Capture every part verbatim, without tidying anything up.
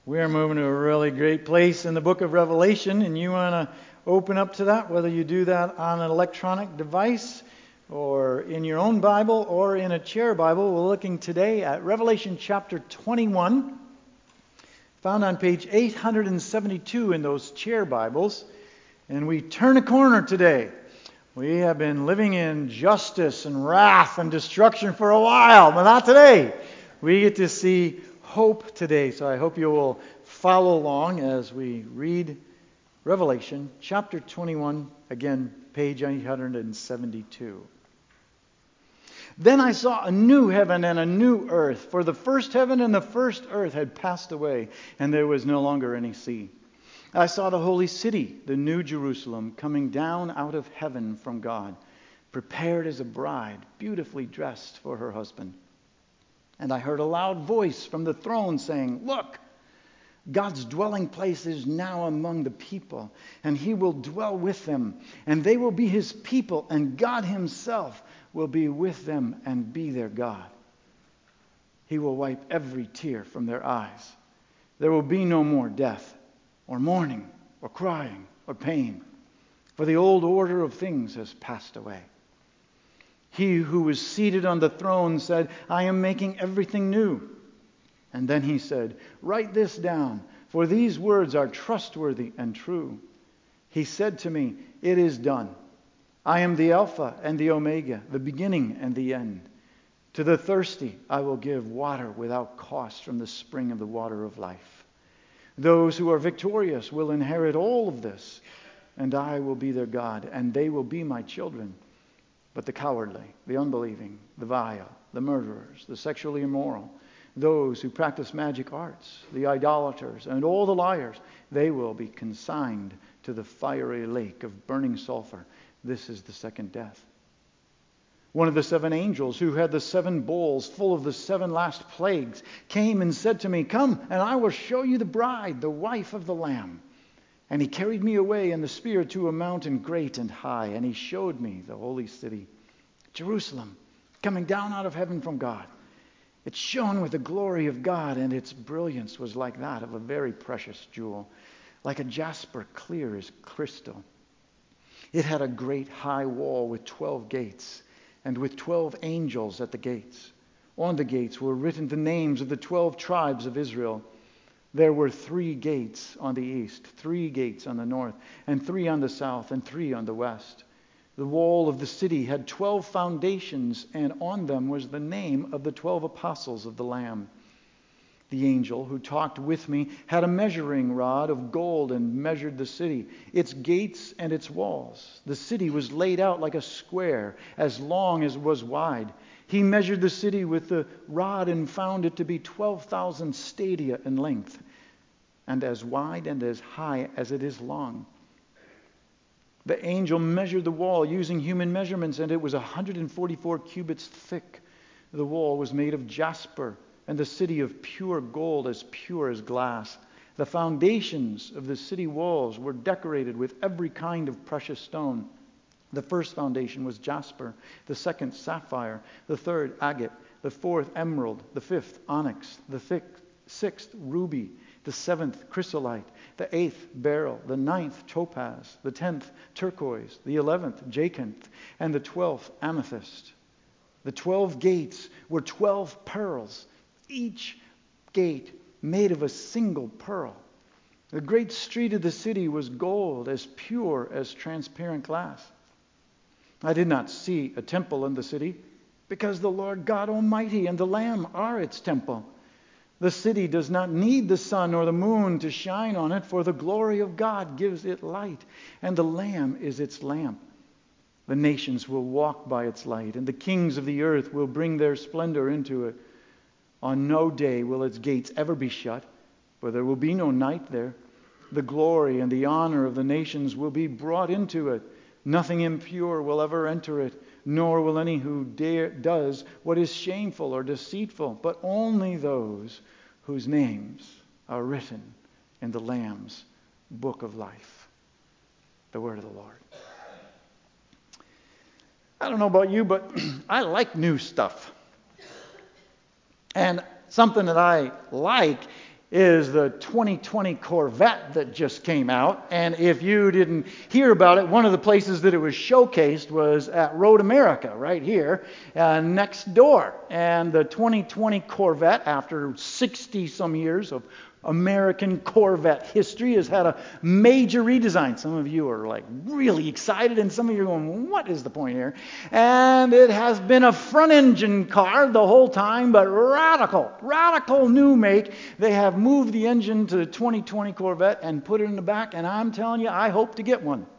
We're moving to a really great place in the book of Revelation, and you want to open up to that, whether you do that on an electronic device or in your own Bible or in a chair Bible. We're looking today at Revelation chapter twenty-one, found on page eight hundred seventy-two in those chair Bibles. And we turn a corner today. We have been living in justice and wrath and destruction for a while, but not today. We get to see hope today. So I hope you will follow along as we read Revelation chapter twenty-one, again, page eight hundred seventy-two. Then I saw a new heaven and a new earth, for the first heaven and the first earth had passed away, and there was no longer any sea. I saw the holy city, the new Jerusalem, coming down out of heaven from God, prepared as a bride, beautifully dressed for her husband. And I heard a loud voice from the throne saying, "Look, God's dwelling place is now among the people, and he will dwell with them, and they will be his people, and God himself will be with them and be their God. He will wipe every tear from their eyes. There will be no more death, or mourning, or crying, or pain, for the old order of things has passed away." He who was seated on the throne said, "I am making everything new." And then he said, "Write this down, for these words are trustworthy and true." He said to me, "It is done. I am the Alpha and the Omega, the beginning and the end. To the thirsty I will give water without cost from the spring of the water of life. Those who are victorious will inherit all of this, and I will be their God, and they will be my children. But the cowardly, the unbelieving, the vile, the murderers, the sexually immoral, those who practice magic arts, the idolaters, and all the liars, they will be consigned to the fiery lake of burning sulfur. This is the second death." One of the seven angels who had the seven bowls full of the seven last plagues came and said to me, "Come, and I will show you the bride, the wife of the Lamb." And he carried me away in the spirit to a mountain great and high, and he showed me the holy city, Jerusalem, coming down out of heaven from God. It shone with the glory of God, and its brilliance was like that of a very precious jewel, like a jasper clear as crystal. It had a great high wall with twelve gates, and with twelve angels at the gates. On the gates were written the names of the twelve tribes of Israel. There were three gates on the east, three gates on the north, and three on the south, and three on the west. The wall of the city had twelve foundations, and on them was the name of the twelve apostles of the Lamb. The angel who talked with me had a measuring rod of gold and measured the city, its gates and its walls. The city was laid out like a square, as long as it was wide. He measured the city with the rod and found it to be twelve thousand stadia in length, and as wide and as high as it is long. The angel measured the wall using human measurements, and it was one hundred forty-four cubits thick. The wall was made of jasper, and the city of pure gold, as pure as glass. The foundations of the city walls were decorated with every kind of precious stone. The first foundation was jasper, the second sapphire, the third agate, the fourth emerald, the fifth onyx, the sixth ruby, the seventh chrysolite, the eighth beryl, the ninth topaz, the tenth turquoise, the eleventh jacinth, and the twelfth amethyst. The twelve gates were twelve pearls, each gate made of a single pearl. The great street of the city was gold, as pure as transparent glass. I did not see a temple in the city, because the Lord God Almighty and the Lamb are its temple. The city does not need the sun or the moon to shine on it, for the glory of God gives it light, and the Lamb is its lamp. The nations will walk by its light, and the kings of the earth will bring their splendor into it. On no day will its gates ever be shut, for there will be no night there. The glory and the honor of the nations will be brought into it. Nothing impure will ever enter it, nor will any who dare, does what is shameful or deceitful, but only those whose names are written in the Lamb's book of life. The word of the Lord. I don't know about you, but I like new stuff. And something that I like is the twenty twenty Corvette that just came out. And if you didn't hear about it, one of the places that it was showcased was at Road America, right here, uh, next door. And the twenty twenty Corvette, after sixty some years of American Corvette history, has had a major redesign. Some of you are like really excited, and some of you are going, what is the point here? And it has been a front engine car the whole time, but radical, radical new make. They have moved the engine to the twenty twenty Corvette and put it in the back, and I'm telling you, I hope to get one.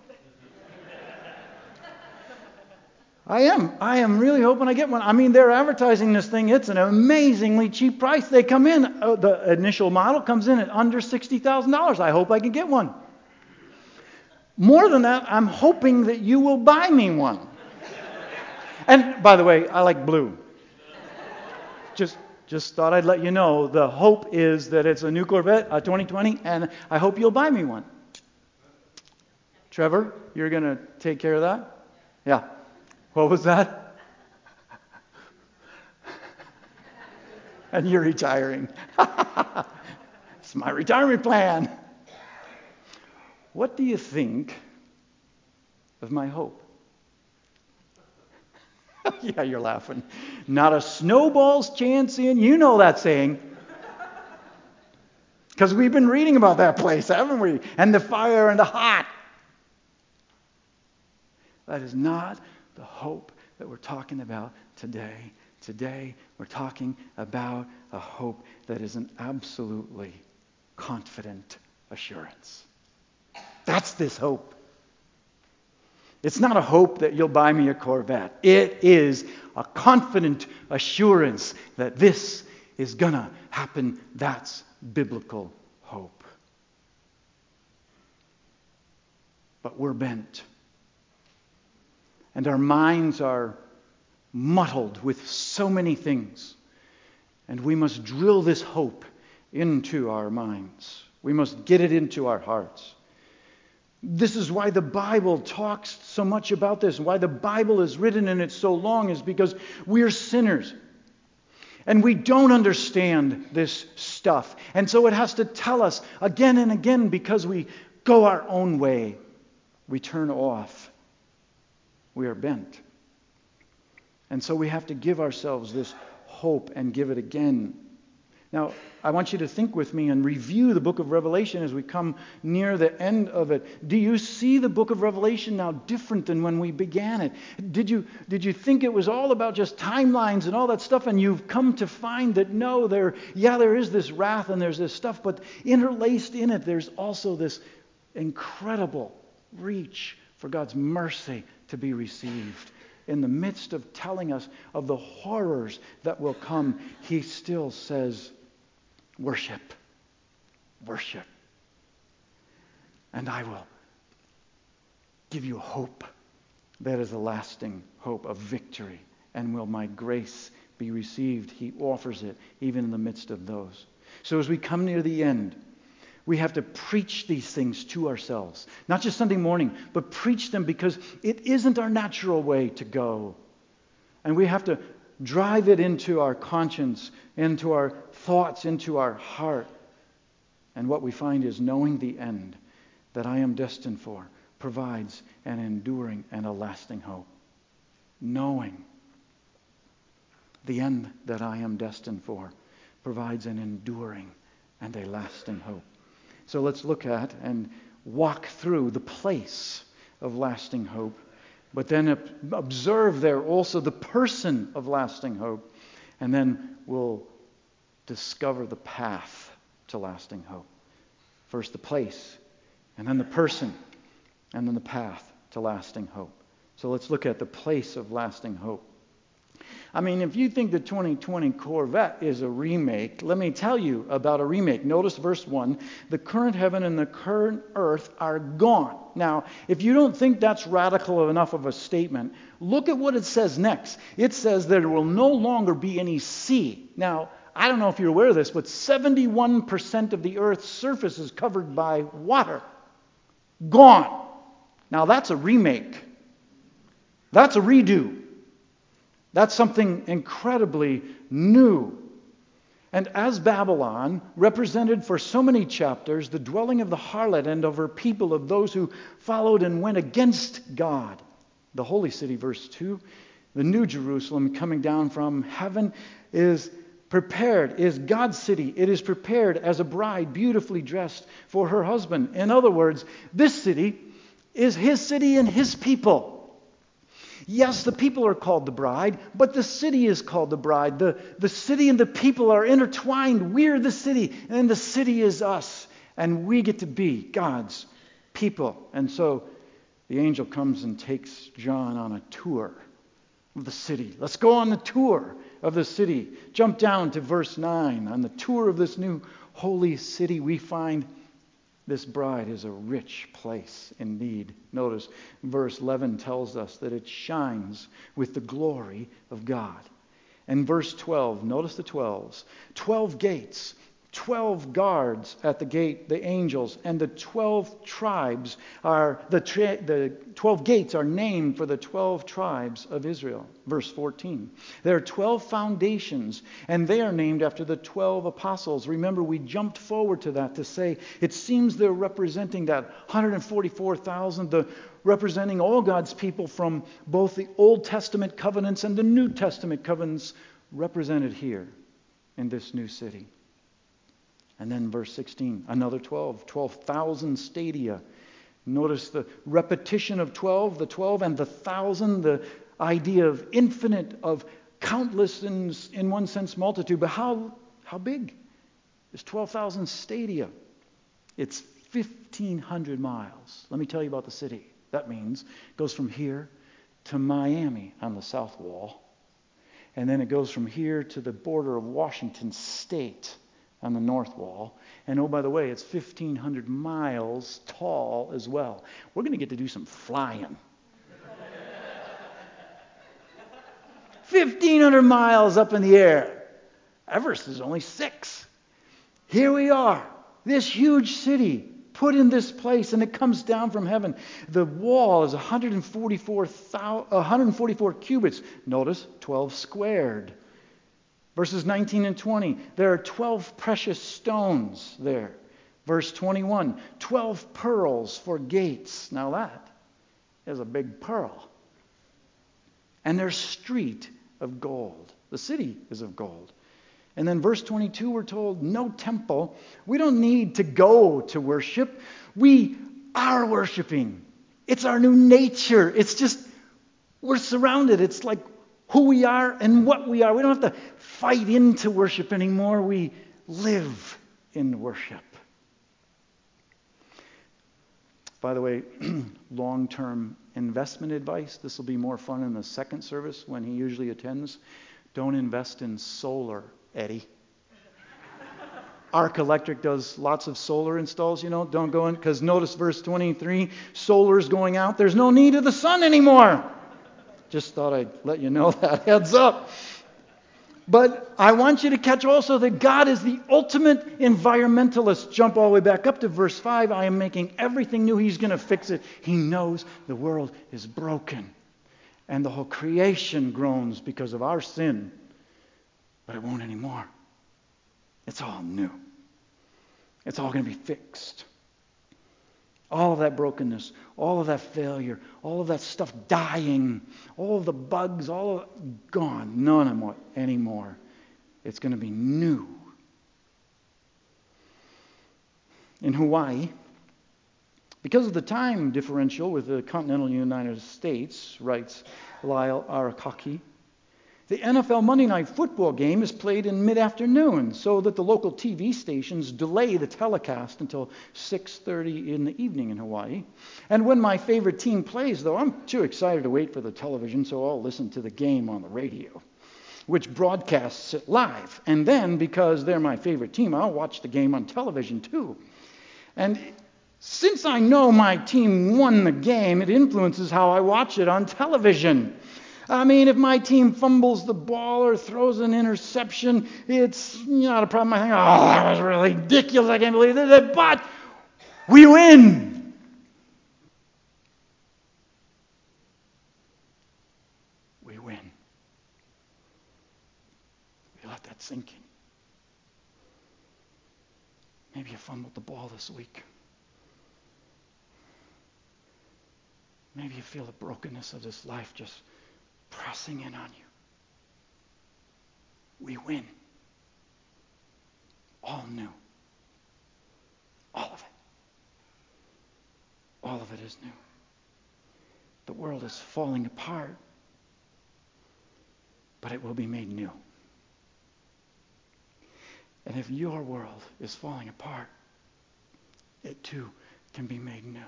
I am. I am really hoping I get one. I mean, they're advertising this thing. It's an amazingly cheap price. They come in, uh, the initial model comes in at under sixty thousand dollars. I hope I can get one. More than that, I'm hoping that you will buy me one. And by the way, I like blue. Just just thought I'd let you know. The hope is that it's a new Corvette, a twenty twenty, and I hope you'll buy me one. Trevor, you're going to take care of that? Yeah. What was that? And you're retiring. It's my retirement plan. What do you think of my hope? Yeah, you're laughing. Not a snowball's chance in. You know that saying. Because we've been reading about that place, haven't we? And the fire and the hot. That is not the hope that we're talking about today. Today, we're talking about a hope that is an absolutely confident assurance. That's this hope. It's not a hope that you'll buy me a Corvette. It is a confident assurance that this is going to happen. That's biblical hope. But we're bent. And our minds are muddled with so many things. And we must drill this hope into our minds. We must get it into our hearts. This is why the Bible talks so much about this. Why the Bible is written and it's so long is because we're sinners. And we don't understand this stuff. And so it has to tell us again and again because we go our own way. We turn off. We are bent. And so we have to give ourselves this hope and give it again. Now, I want you to think with me and review the book of Revelation as we come near the end of it. Do you see the book of Revelation now different than when we began it? Did you, did you think it was all about just timelines and all that stuff, and you've come to find that no, there, yeah, there is this wrath and there's this stuff, but interlaced in it, there's also this incredible reach for God's mercy to be received. In the midst of telling us of the horrors that will come, he still says, worship, worship. And I will give you hope that is a lasting hope of victory. And will my grace be received? He offers it even in the midst of those. So as we come near the end, we have to preach these things to ourselves. Not just Sunday morning, but preach them because it isn't our natural way to go. And we have to drive it into our conscience, into our thoughts, into our heart. And what we find is knowing the end that I am destined for provides an enduring and a lasting hope. Knowing the end that I am destined for provides an enduring and a lasting hope. So let's look at and walk through the place of lasting hope, but then observe there also the person of lasting hope, and then we'll discover the path to lasting hope. First the place, and then the person, and then the path to lasting hope. So let's look at the place of lasting hope. I mean, if you think the twenty twenty Corvette is a remake, let me tell you about a remake. Notice verse one. The current heaven and the current earth are gone. Now, if you don't think that's radical enough of a statement, look at what it says next. It says there will no longer be any sea. Now, I don't know if you're aware of this, but seventy-one percent of the earth's surface is covered by water. Gone. Now, that's a remake. That's a redo. That's something incredibly new. And as Babylon represented for so many chapters the dwelling of the harlot and of her people, of those who followed and went against God, the holy city, verse two, the new Jerusalem coming down from heaven is prepared, is God's city. It is prepared as a bride beautifully dressed for her husband. In other words, this city is his city and his people. Yes, the people are called the bride, but the city is called the bride. The, the city and the people are intertwined. We're the city, and the city is us. And we get to be God's people. And so the angel comes and takes John on a tour of the city. Let's go on the tour of the city. Jump down to verse nine. On the tour of this new holy city, we find this bride is a rich place indeed. Notice verse eleven tells us that it shines with the glory of God. And verse twelve, notice the twelves. Twelve gates, twelve guards at the gate, the angels, and the twelve tribes are, the, tra- the twelve gates are named for the twelve tribes of Israel. Verse fourteen. There are twelve foundations, and they are named after the twelve apostles. Remember, we jumped forward to that to say it seems they're representing that one hundred forty-four thousand, the representing all God's people from both the Old Testament covenants and the New Testament covenants represented here in this new city. And then verse sixteen, another twelve, twelve thousand stadia. Notice the repetition of twelve, the twelve and the thousand, the idea of infinite, of countless in, in one sense multitude. But how, how big is twelve thousand stadia? It's fifteen hundred miles. Let me tell you about the city. That means it goes from here to Miami on the south wall. And then it goes from here to the border of Washington State on the north wall. And oh, by the way, it's fifteen hundred miles tall as well. We're going to get to do some flying. fifteen hundred miles up in the air. Everest is only six. Here we are, this huge city put in this place, and it comes down from heaven. The wall is one hundred forty-four, one hundred forty-four cubits. Notice, twelve squared. Verses nineteen and twenty, there are twelve precious stones there. Verse twenty-one, twelve pearls for gates. Now that is a big pearl. And their street of gold. The city is of gold. And then verse twenty-two, we're told, no temple. We don't need to go to worship. We are worshiping. It's our new nature. It's just, we're surrounded. It's like who we are and what we are. We don't have to fight into worship anymore. We live in worship. By the way, long-term investment advice. This will be more fun in the second service when he usually attends. Don't invest in solar, Eddie. Arc Electric does lots of solar installs, you know. Don't go in, because notice verse twenty-three, solar's going out. There's no need of the sun anymore. Just thought I'd let you know that. Heads up. But I want you to catch also that God is the ultimate environmentalist. Jump all the way back up to verse five. I am making everything new. He's going to fix it. He knows the world is broken. And the whole creation groans because of our sin. But it won't anymore. It's all new. It's all going to be fixed. All of that brokenness, all of that failure, all of that stuff dying, all of the bugs, all of it gone. None anymore. It's going to be new. In Hawaii, because of the time differential with the continental United States, writes Lyle Arakaki, the N F L Monday Night Football game is played in mid-afternoon so that the local T V stations delay the telecast until six thirty in the evening in Hawaii. And when my favorite team plays, though, I'm too excited to wait for the television, so I'll listen to the game on the radio, which broadcasts it live. And then, because they're my favorite team, I'll watch the game on television too. And since I know my team won the game, it influences how I watch it on television. I mean, if my team fumbles the ball or throws an interception, it's not a problem. I think, oh, that was really ridiculous. I can't believe that. But we win. We win. We let that sink in. Maybe you fumbled the ball this week. Maybe you feel the brokenness of this life just pressing in on you. We win. All new. All of it. All of it is new. The world is falling apart, but it will be made new. And if your world is falling apart, it too can be made new.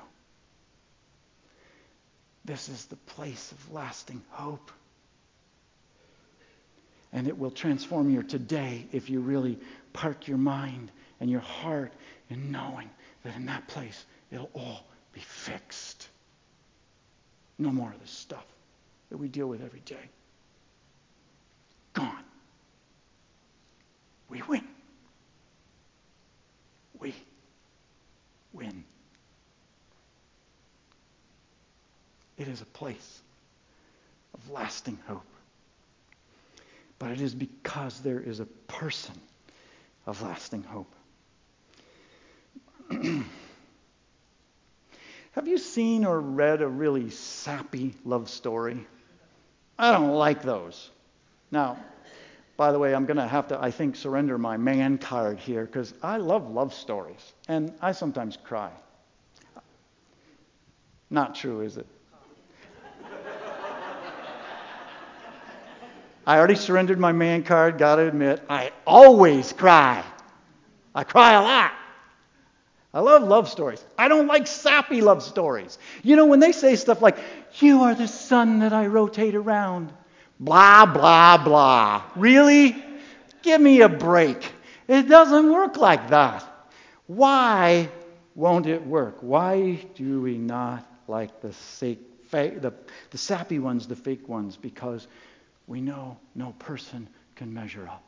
This is the place of lasting hope. And it will transform your today if you really park your mind and your heart in knowing that in that place it'll all be fixed. No more of this stuff that we deal with every day. Gone. We win. We win. It is a place of lasting hope. But it is because there is a person of lasting hope. Have you seen or read a really sappy love story? I don't like those. Now, by the way, I'm going to have to, I think, surrender my man card here because I love love stories. And I sometimes cry. Not true, is it? I already surrendered my man card, gotta admit. I always cry. I cry a lot. I love love stories. I don't like sappy love stories. You know, when they say stuff like, "You are the sun that I rotate around," blah, blah, blah. Really? Give me a break. It doesn't work like that. Why won't it work? Why do we not like the, fake, the, the sappy ones, the fake ones? Because we know no person can measure up.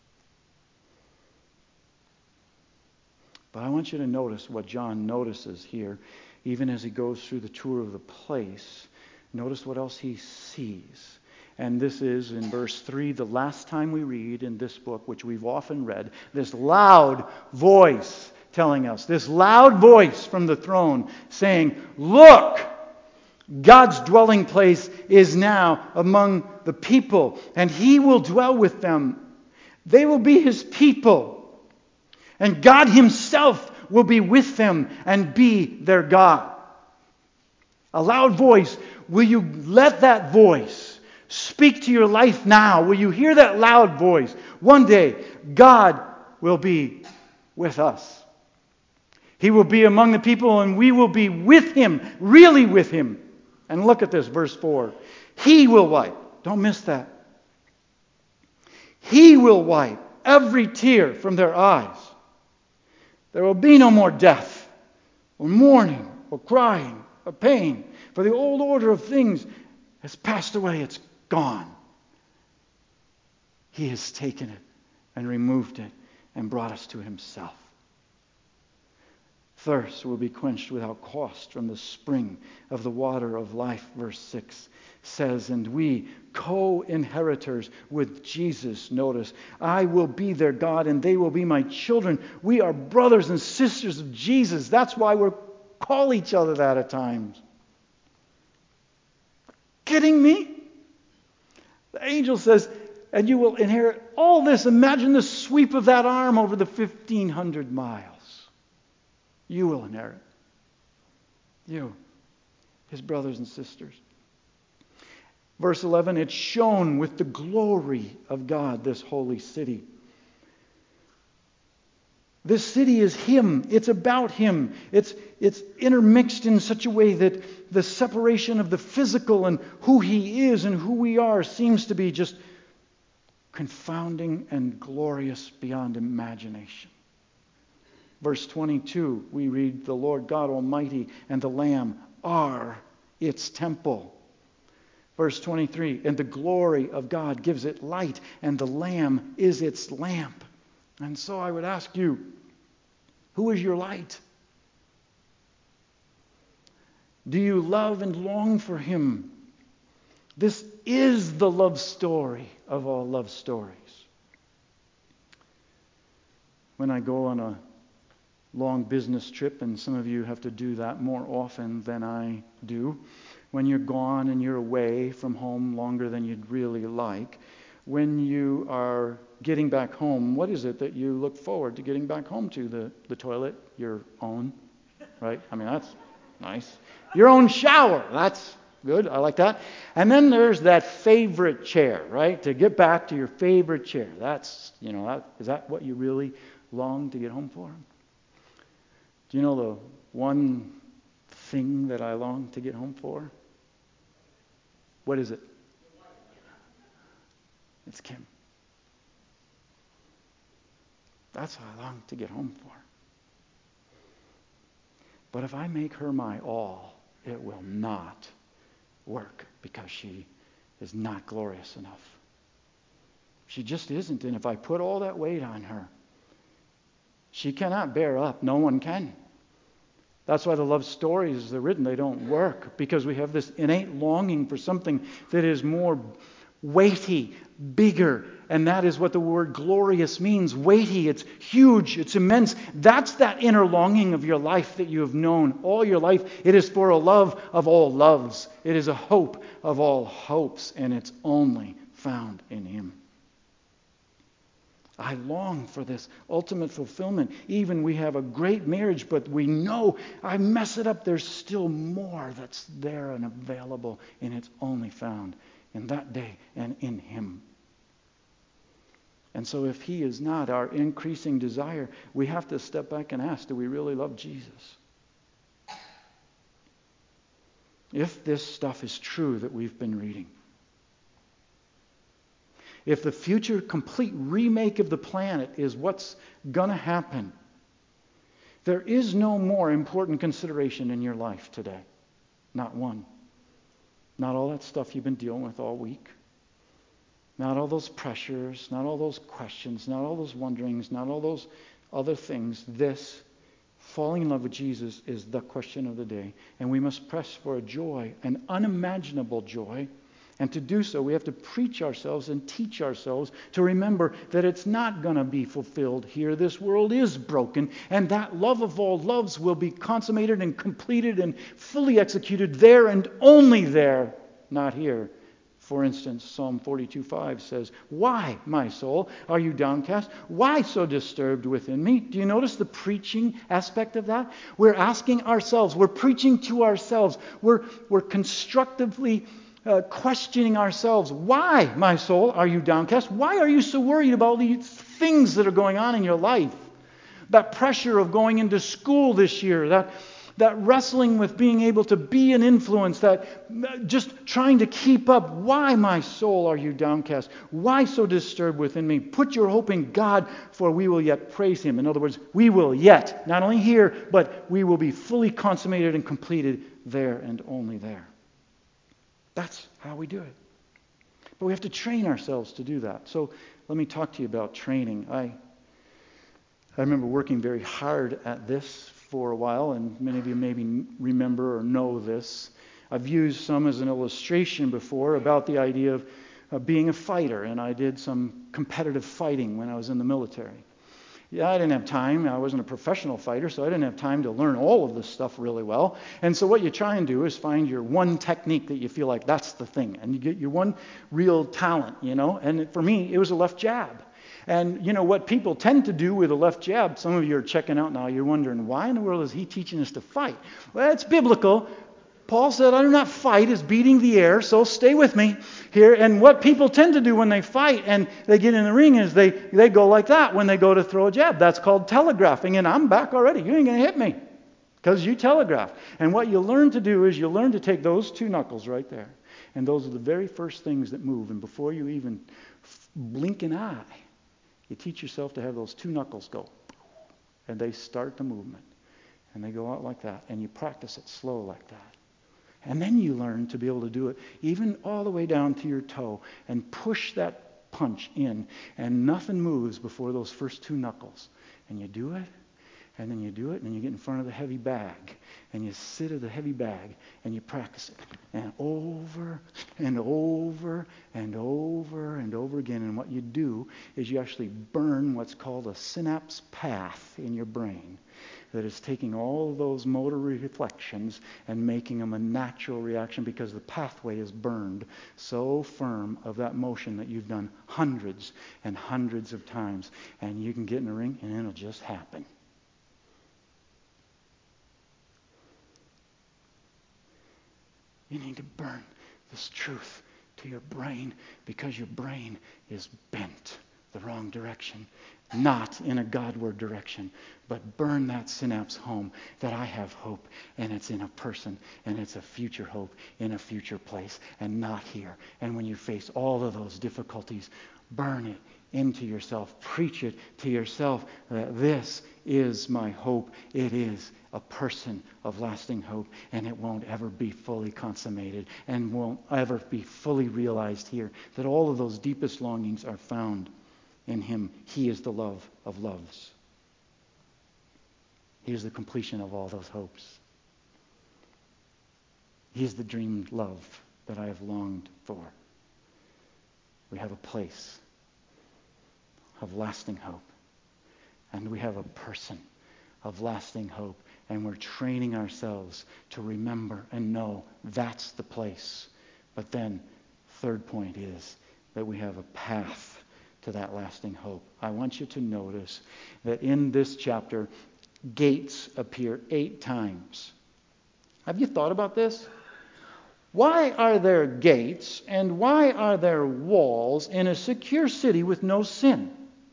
But I want you to notice what John notices here, even as he goes through the tour of the place. Notice what else he sees. And this is in verse three, the last time we read in this book, which we've often read, this loud voice telling us, this loud voice from the throne saying, "Look! God's dwelling place is now among the people, and He will dwell with them. They will be His people, and God Himself will be with them and be their God." A loud voice. Will you let that voice speak to your life now? Will you hear that loud voice? One day, God will be with us. He will be among the people, and we will be with Him, really with Him. And look at this, verse four. He will wipe. Don't miss that. He will wipe every tear from their eyes. There will be no more death, or mourning, or crying, or pain. For the old order of things has passed away. It's gone. He has taken it and removed it and brought us to Himself. Thirst will be quenched without cost from the spring of the water of life, verse six says, and we, co-inheritors with Jesus, notice, I will be their God and they will be my children. We are brothers and sisters of Jesus. That's why we call each other that at times. Kidding me? The angel says, and you will inherit all this. Imagine the sweep of that arm over the fifteen hundred miles. You will inherit. You, His brothers and sisters. Verse eleven, it's shone with the glory of God, this holy city. This city is Him. It's about Him. It's, it's intermixed in such a way that the separation of the physical and who He is and who we are seems to be just confounding and glorious beyond imagination. Verse twenty-two, we read, the Lord God Almighty and the Lamb are its temple. Verse twenty-three, and the glory of God gives it light, and the Lamb is its lamp. And so I would ask you, who is your light? Do you love and long for Him? This is the love story of all love stories. When I go on a long business trip, and some of you have to do that more often than I do. When you're gone and you're away from home longer than you'd really like, when you are getting back home, what is it that you look forward to getting back home to? The, the toilet, your own, right? I mean, that's nice. Your own shower, that's good. I like that. And then there's that favorite chair, right? To get back to your favorite chair. That's, you know, that, is that what you really long to get home for? Do you know the one thing that I long to get home for? What is it? It's Kim. That's what I long to get home for. But if I make her my all, it will not work because she is not glorious enough. She just isn't. And if I put all that weight on her, she cannot bear up. No one can. That's why the love stories that are written, they don't work, because we have this innate longing for something that is more weighty, bigger, and that is what the word glorious means. Weighty, it's huge, it's immense. That's that inner longing of your life that you have known all your life. It is for a love of all loves. It is a hope of all hopes, and it's only found in Him. I long for this ultimate fulfillment. Even we have a great marriage, but we know I mess it up. There's still more that's there and available, and it's only found in that day and in Him. And so if He is not our increasing desire, we have to step back and ask, do we really love Jesus? If this stuff is true that we've been reading, if the future complete remake of the planet is what's going to happen, there is no more important consideration in your life today. Not one. Not all that stuff you've been dealing with all week. Not all those pressures, not all those questions, not all those wonderings, not all those other things. This, falling in love with Jesus, is the question of the day. And we must press for a joy, an unimaginable joy. And to do so, we have to preach ourselves and teach ourselves to remember that it's not going to be fulfilled here. This world is broken, and that love of all loves will be consummated and completed and fully executed there and only there, not here. For instance, Psalm forty-two five says, "Why, my soul, are you downcast? Why so disturbed within me?" Do you notice the preaching aspect of that? We're asking ourselves, we're preaching to ourselves, we're, we're constructively Uh, questioning ourselves. Why, my soul, are you downcast? Why are you so worried about these things that are going on in your life? That pressure of going into school this year, that that wrestling with being able to be an influence, that just trying to keep up. Why, my soul, are you downcast? Why so disturbed within me? Put your hope in God, for we will yet praise Him. In other words, we will yet, not only here, but we will be fully consummated and completed there and only there. That's how we do it. But we have to train ourselves to do that. So let me talk to you about training. I I remember working very hard at this for a while, and many of you maybe remember or know this. I've used some as an illustration before about the idea of uh, being a fighter, and I did some competitive fighting when I was in the military. Yeah, I didn't have time. I wasn't a professional fighter, so I didn't have time to learn all of this stuff really well. And so what you try and do is find your one technique that you feel like that's the thing. And you get your one real talent, you know. And for me, it was a left jab. And, you know, what people tend to do with a left jab, some of you are checking out now, you're wondering, why in the world is he teaching us to fight? Well, it's biblical. Paul said, I do not fight as beating the air, so stay with me here. And what people tend to do when they fight and they get in the ring is they, they go like that when they go to throw a jab. That's called telegraphing, and I'm back already. You ain't going to hit me because you telegraphed. And what you learn to do is you learn to take those two knuckles right there. And those are the very first things that move. And before you even blink an eye, you teach yourself to have those two knuckles go. And they start the movement. And they go out like that. And you practice it slow like that. And then you learn to be able to do it even all the way down to your toe and push that punch in. And nothing moves before those first two knuckles. And you do it, and then you do it, and then you get in front of the heavy bag. and you sit at the heavy bag and you practice it. And over and over and over and over again. And what you do is you actually burn what's called a synapse path in your brain that is taking all of those motor reflections and making them a natural reaction, because the pathway is burned so firm of that motion that you've done hundreds and hundreds of times. And you can get in a ring and it'll just happen. You need to burn this truth to your brain, because your brain is bent the wrong direction, not in a Godward direction. But burn that synapse home that I have hope, and it's in a person, and it's a future hope in a future place, and not here. And when you face all of those difficulties, burn it into yourself. Preach it to yourself that this is my hope. It is a person of lasting hope, and it won't ever be fully consummated and won't ever be fully realized here. That all of those deepest longings are found in Him. He is the love of loves. He is the completion of all those hopes. He is the dreamed love that I have longed for. We have a place of lasting hope. And we have a person of lasting hope. And we're training ourselves to remember and know that's the place. But then, third point is that we have a path to that lasting hope. I want you to notice that in this chapter, gates appear eight times. Have you thought about this? Why are there gates and why are there walls in a secure city with no sin?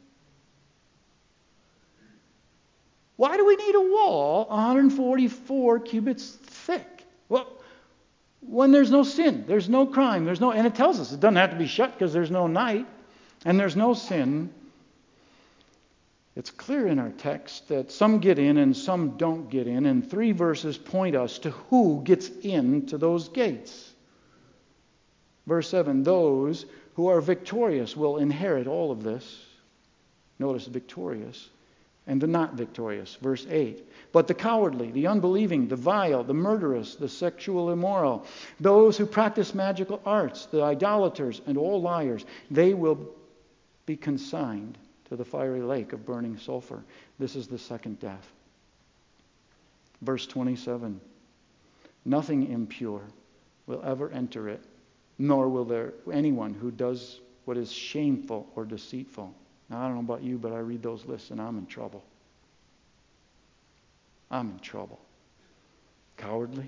Why do we need a wall one hundred forty-four cubits thick? Well, when there's no sin, there's no crime, there's no, and it tells us it doesn't have to be shut because there's no night and there's no sin. It's clear in our text that some get in and some don't get in, and three verses point us to who gets into those gates. Verse seven, those who are victorious will inherit all of this. Notice victorious. And the not victorious. Verse eight. But the cowardly, the unbelieving, the vile, the murderous, the sexual immoral, those who practice magical arts, the idolaters, and all liars, they will be consigned to the fiery lake of burning sulfur. This is the second death. Verse twenty-seven. Nothing impure will ever enter it, nor will there anyone who does what is shameful or deceitful. Now, I don't know about you, but I read those lists and I'm in trouble. I'm in trouble. Cowardly?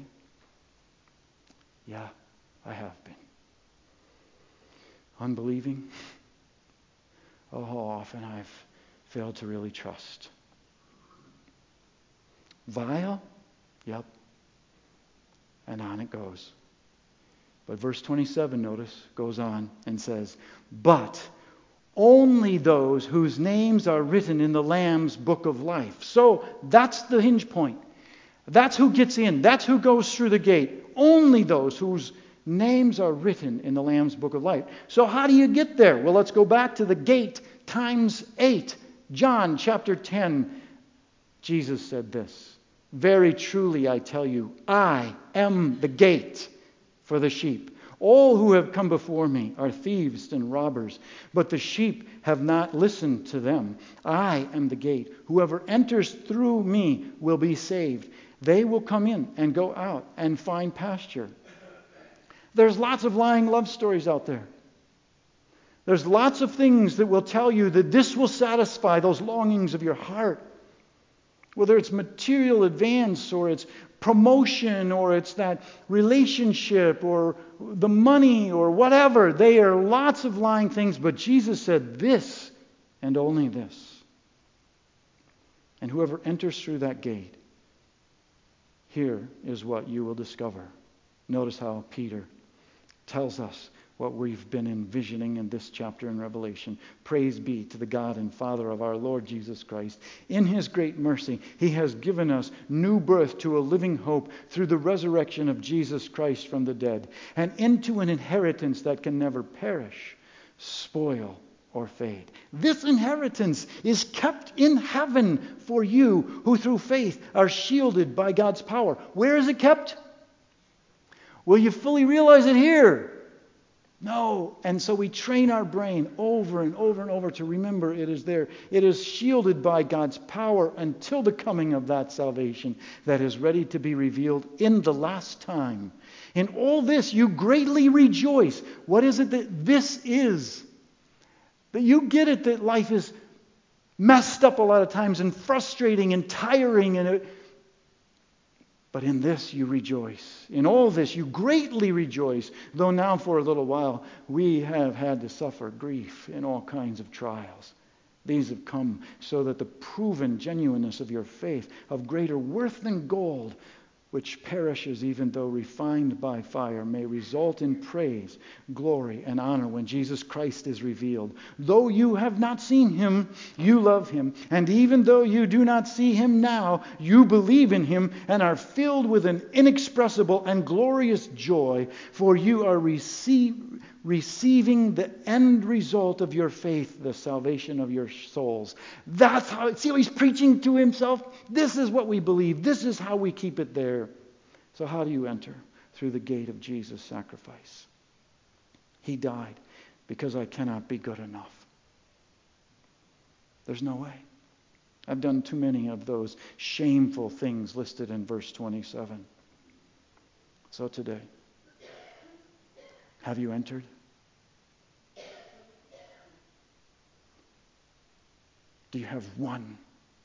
Yeah, I have been. Unbelieving? Oh, how often I've failed to really trust. Vile? Yep. And on it goes. But verse twenty-seven, notice, goes on and says, but only those whose names are written in the Lamb's book of life. So that's the hinge point. That's who gets in. That's who goes through the gate. Only those whose names are written in the Lamb's book of life. So how do you get there? Well, let's go back to the gate times eight. John chapter ten. Jesus said this. Very truly I tell you, I am the gate for the sheep. All who have come before me are thieves and robbers, but the sheep have not listened to them. I am the gate. Whoever enters through me will be saved. They will come in and go out and find pasture. There's lots of lying love stories out there. There's lots of things that will tell you that this will satisfy those longings of your heart. Whether it's material advance or it's promotion or it's that relationship or the money or whatever. They are lots of lying things, but Jesus said this and only this. And whoever enters through that gate, here is what you will discover. Notice how Peter tells us what we've been envisioning in this chapter in Revelation. Praise be to the God and Father of our Lord Jesus Christ. In His great mercy, He has given us new birth to a living hope through the resurrection of Jesus Christ from the dead, and into an inheritance that can never perish, spoil, or fade. This inheritance is kept in heaven for you who through faith are shielded by God's power. Where is it kept? Will you fully realize it here? No. And so we train our brain over and over and over to remember it is there. It is shielded by God's power until the coming of that salvation that is ready to be revealed in the last time. In all this you greatly rejoice. What is it that this is? That you get it that life is messed up a lot of times and frustrating and tiring and it, but in this you rejoice. In all this you greatly rejoice, though now for a little while we have had to suffer grief in all kinds of trials. These have come so that the proven genuineness of your faith, of greater worth than gold, which perishes even though refined by fire, may result in praise, glory, and honor when Jesus Christ is revealed. Though you have not seen him, you love him. And even though you do not see him now, you believe in him and are filled with an inexpressible and glorious joy, for you are receive, receiving the end result of your faith, the salvation of your souls. That's how, see how he's preaching to himself? This is what we believe. This is how we keep it there. So how do you enter? Through the gate of Jesus' sacrifice. He died because I cannot be good enough. There's no way. I've done too many of those shameful things listed in verse twenty-seven. So today, have you entered? Do you have one,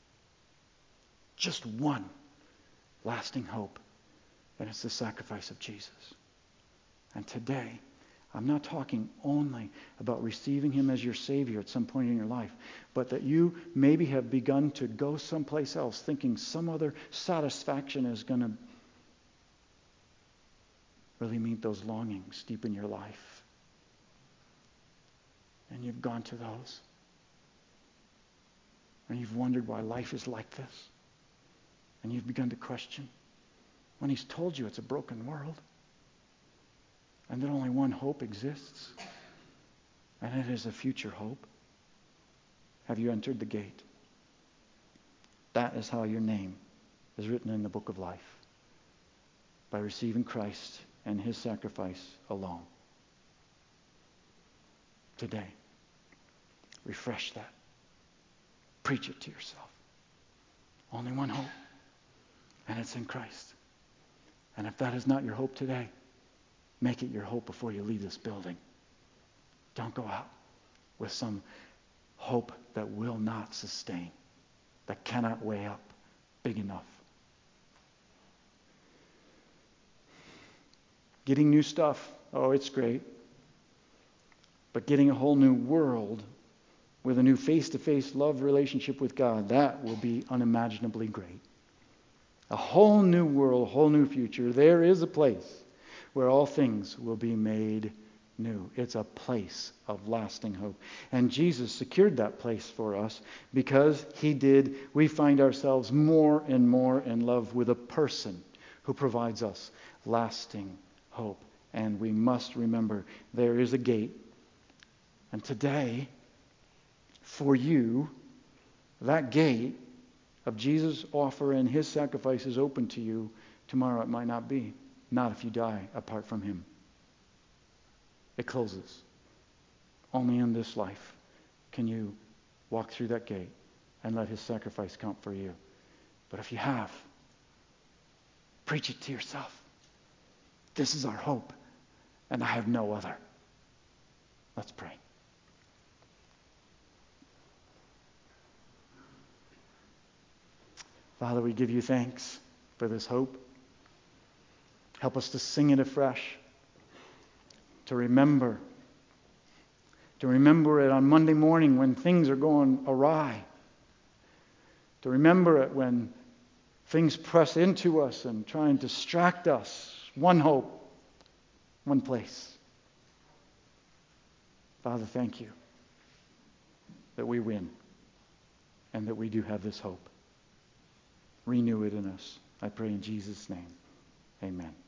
just one, lasting hope? And it's the sacrifice of Jesus. And today, I'm not talking only about receiving him as your Savior at some point in your life, but that you maybe have begun to go someplace else thinking some other satisfaction is going to really meet those longings deep in your life. And you've gone to those. And you've wondered why life is like this. And you've begun to question when he's told you it's a broken world and that only one hope exists, and it is a future hope. Have you entered the gate? That is how your name is written in the book of life, by receiving Christ and his sacrifice alone. Today, refresh that. Preach it to yourself. Only one hope, and it's in Christ. And if that is not your hope today, make it your hope before you leave this building. Don't go out with some hope that will not sustain, that cannot weigh up big enough. Getting new stuff, oh, it's great. But getting a whole new world with a new face-to-face love relationship with God, that will be unimaginably great. A whole new world, a whole new future. There is a place where all things will be made new. It's a place of lasting hope. And Jesus secured that place for us because he did. We find ourselves more and more in love with a person who provides us lasting hope. And we must remember there is a gate. And today, for you, that gate of Jesus' offer and his sacrifice is open to you. Tomorrow it might not be. Not if you die apart from him. It closes. Only in this life can you walk through that gate and let his sacrifice count for you. But if you have, preach it to yourself. This is our hope, and I have no other. Let's pray. Father, we give you thanks for this hope. Help us to sing it afresh, to remember, to remember it on Monday morning when things are going awry, to remember it when things press into us and try and distract us. One hope, one place. Father, thank you that we win and that we do have this hope. Renew it in us. I pray in Jesus' name. Amen.